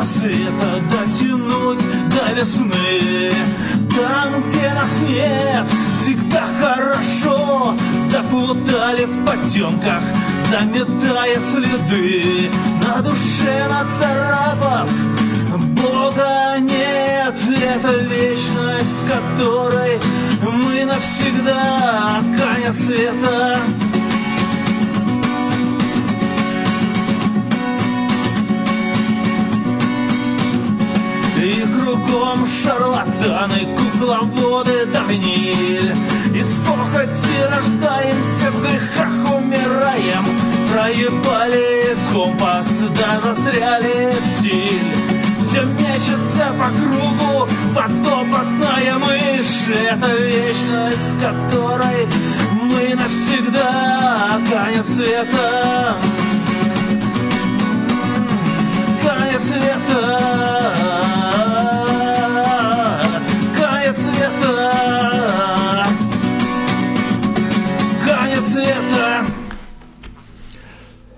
света дотянуть до весны. Там, где нас нет, всегда хорошо. Запутали в потемках, заметая следы. На душе нацарапав, Бога нет. Это вечность, которой мы навсегда. Конец света. И кругом шарлатаны, кукловоды да гниль. Из похоти рождаемся, в грехах умираем. Проебали компас, да застряли в штиль. Все мечется по кругу, подопытная мышь. Это вечность, которой мы навсегда. Конец света.